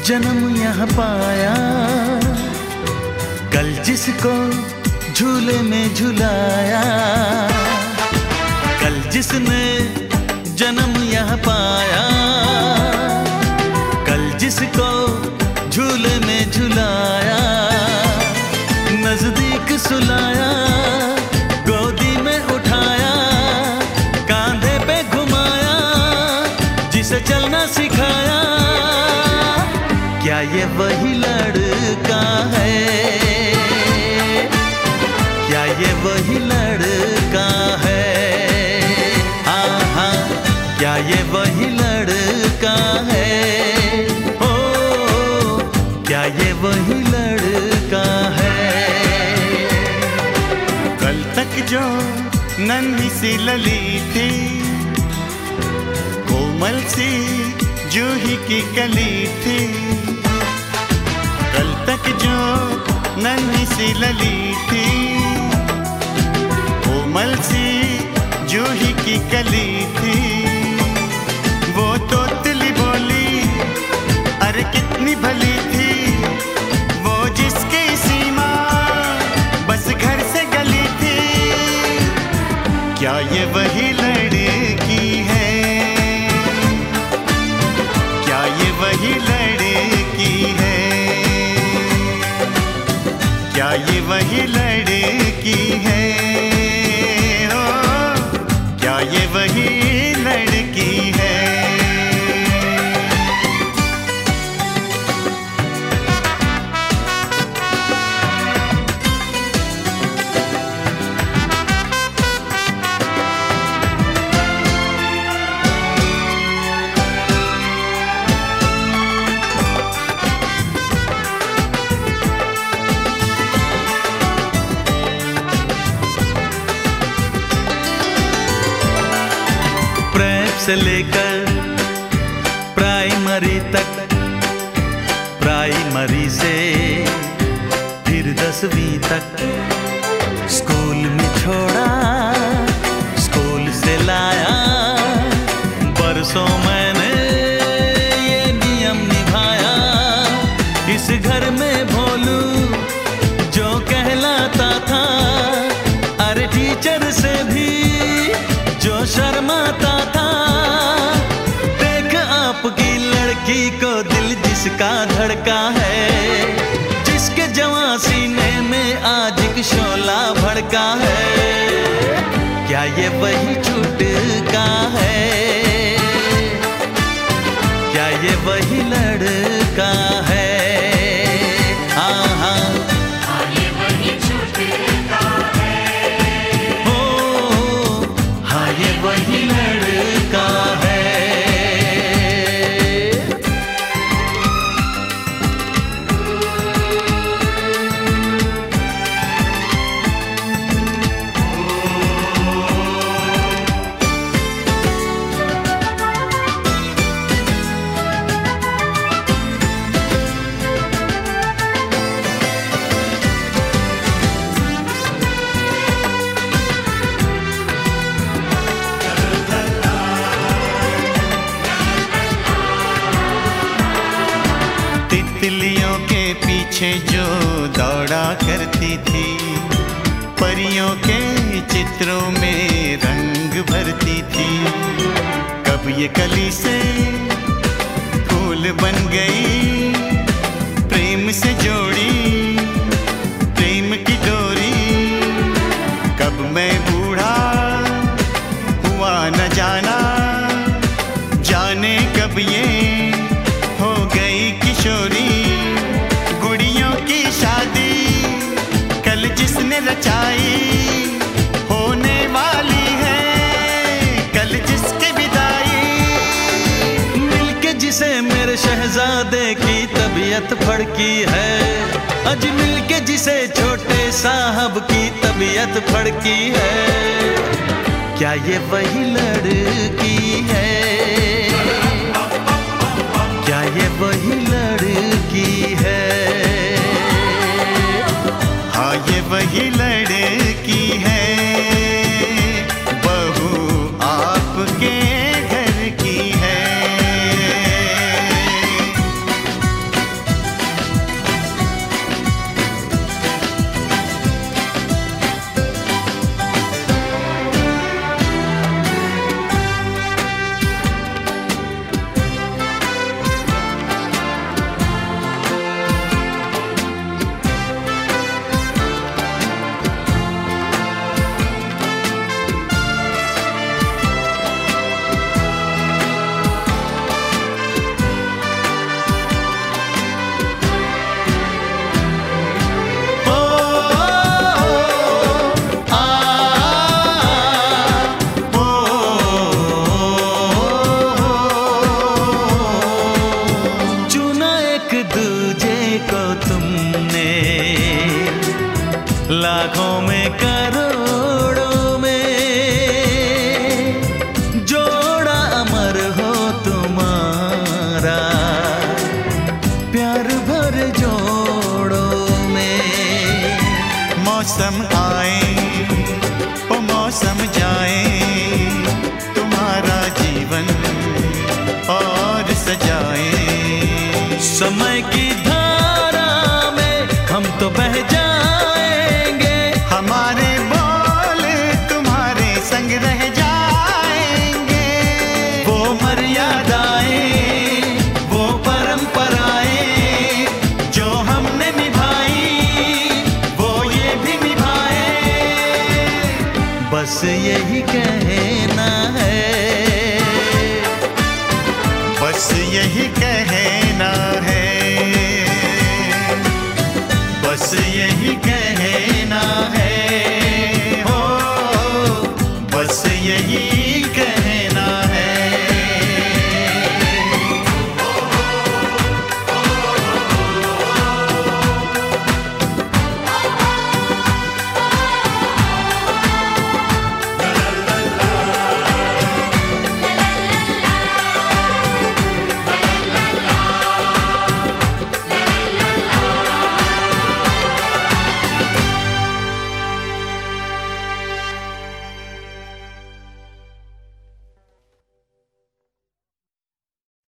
जन्म यहाँ पाया, कल जिसको झूले में झुलाया, कल जिसने जन्म यहाँ पाया, कल जिसको झूले में झुलाया, नजदीक सुलाया, गोदी में उठाया, कांधे पे घुमाया, जिसे चलना सिखाया, क्या ये वही लड़का है? क्या ये वही लड़का है? हाँ हाँ, क्या ये वही लड़का है? ओ, क्या ये वही लड़का है? कल तक जो नन्ही सी लली थी, कोमल सी जूही की कली थी, कल तक जो नन्ही सी लली थी, कोमल सी जूही की कली थी, वो तोतली बोली अरे कितनी भली थी, वो जिसकी सीमा बस घर से गली थी, क्या ये वही लड़की है? क्या ये वही लड़की है? क्या ये वही लड़की है? ओ, क्या ये वही लड़की है? से लेकर प्राइमरी तक, प्राइमरी से फिर 10वीं तक, स्कूल में छोड़ा, स्कूल से लाया, बरसों मैंने ये नियम निभाया, इस घर में भोलू जो कहलाता था, अरे टीचर से भी जो शर्माता था, आपकी लड़की को दिल जिसका धड़का है, जिसके जवां सीने में आज एक शोला भड़का है, क्या ये वही छूटका है? क्या ये वही लड़का है? हाँ हाँ, ये वही छूटका है। ओ हाँ, ये वही लड़का है। तितलियों के पीछे जो दौड़ा करती थी, परियों के चित्रों में रंग भरती थी, कब ये कली से फूल बन गई, प्रेम से जोड़ी प्रेम की डोरी, कब मैं बूढ़ा हुआ न जाना, जाने कब ये हो गई किशोरी, गुड़ियों की शादी कल जिसने रचाई, होने वाली है कल जिसकी विदाई, मिलके जिसे मेरे शहजादे की तबीयत फड़की है, अज मिलके जिसे छोटे साहब की तबीयत फड़की है, क्या ये वही लड़की है? क्या ये वही लड़की है? हाँ ये वही लड़की है, बहू आपके घर की है। लाखों में करोड़ों में जोड़ा अमर हो तुम्हारा, प्यार भर जोड़ों में। मौसम आए ओ मौसम जाए, तुम्हारा जीवन और सजाए। समय की धारा में हम तो बह जाएंगे, हमारे बोल तुम्हारे संग रह जाएंगे। वो मर्यादाएं, वो परंपराएं जो हमने निभाई, वो ये भी निभाए। बस यही कहना है, बस यही कहना है, बस यही कहना